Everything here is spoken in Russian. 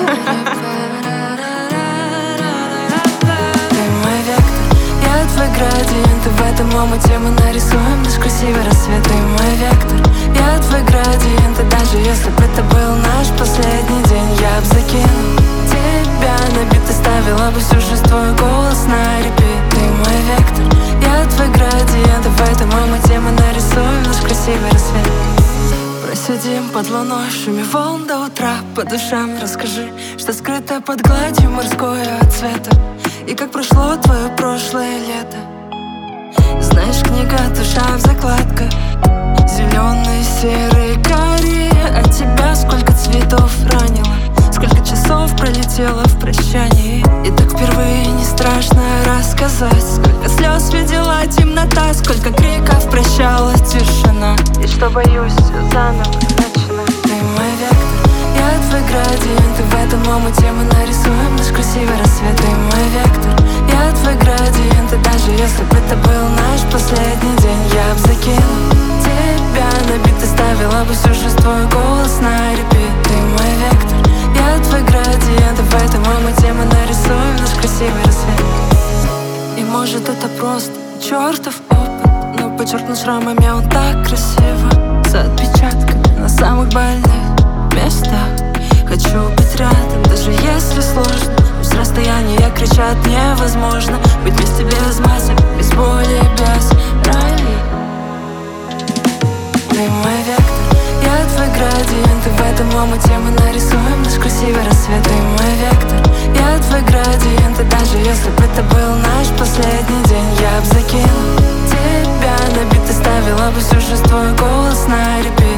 Ты мой вектор, я твой градиент, и в этом омуте мы нарисуем наш красивый рассвет. Ты мой вектор, я твой градиент, и даже если бы это был наш последний день, я б закинул тебя на бит и ставила бы всю жизнь твой голос на репит. Ты мой вектор, я твой градиент, и в этом омуте мы нарисуем наш красивый рассвет. Просидим под луной в шуме волн до утра. По душам расскажи, что скрыто под гладью морского цвета, и как прошло твое прошлое лето. Знаешь, книга душа в закладках, зеленые, серые, карие. От тебя сколько цветов ранило, сколько часов пролетело в прощании. И так впервые не страшно рассказать, сколько слез видела темнота, сколько криков прощала тишина, и что боюсь заново начинать. Ты мой вектор, я твой градиент, и в этом омуте мы нарисуем наш красивый рассвет. Ты мой вектор, я твой градиент, и даже если бы это был наш последний день, я б закинул тебя на бит и ставила бы всю жизнь твой голос на репит. Ты мой вектор, я твой градиент, и в этом омуте мы нарисуем наш красивый рассвет. И может это просто чертов опыт, но подчеркнут шрамами он так красиво, с отпечатками на самых больных местах. Хочу быть рядом, даже если сложно. Пусть расстояния кричат невозможно быть вместе без масок, без боли, без раны. Ты мой вектор, я твой градиент, и в этом омуте мы нарисуем наш красивый рассвет. Ты мой вектор, я твой градиент, и даже если бы это был наш последний день, я б закинул тебя на бит и ставила бы всю жизнь твой голос на репит.